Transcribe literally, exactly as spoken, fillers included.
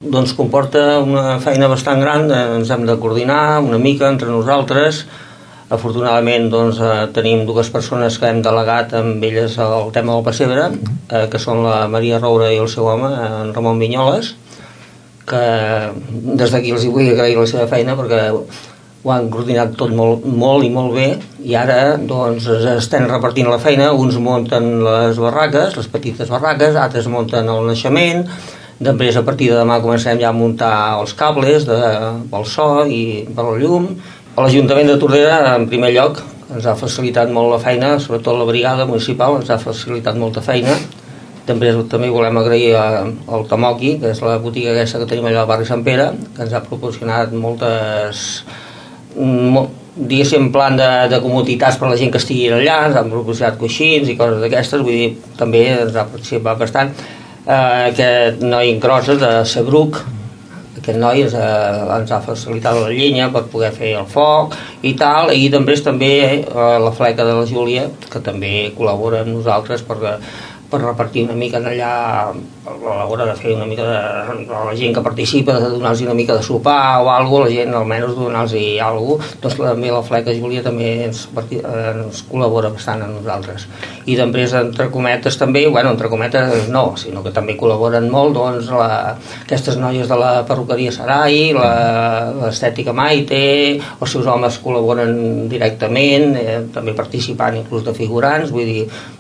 doncs comporta una feina bastant gran, ens hem de coordinar una mica entre nosaltres. Afortunadament doncs, eh, tenim dues persones que hem delegat amb elles el tema del pessebre, eh, que són la Maria Roura i el seu home, en Ramon Vinyoles, que des d'aquí els vull agrair la seva feina perquè ho han coordinat tot molt, molt i molt bé, i ara doncs, estem repartint la feina. Uns munten les barraques, les petites barraques, altres munten el naixement. Després, a partir de demà, comencem ja a muntar els cables de, pel so i per la llum. L'Ajuntament de Tordera, en primer lloc, ens ha facilitat molt la feina, sobretot la brigada municipal ens ha facilitat molta feina. També, també volem agrair al Tamoqui, que és la botiga aquesta que tenim allà al barri Sant Pere, que ens ha proporcionat moltes, diguéssim, plan de, de comoditats per a la gent que estigui allà. Ens han proporcionat coixins i coses d'aquestes, vull dir, també ens ha participat bastant. Eh, aquest noi en Crosses, de Sabruc, aquest noi ens ha, ens ha facilitat la llenya per poder fer el foc i tal, i també és també eh, la fleca de la Júlia, que també col·labora amb nosaltres perquè per repartir una mica allà a l'hora de fer una mica de la gent que participa, de donar-los una mica de sopar o alguna cosa, la gent almenys donar-los alguna cosa. Doncs també la fleca Júlia també ens, ens col·labora bastant a nosaltres. I després, entre cometes també, bueno, entre cometes no, sinó que també col·laboren molt doncs, la, aquestes noies de la perruqueria Sarai, l'estètica Maite, els seus homes col·laboren directament, eh, també participant inclús de figurants, vull dir,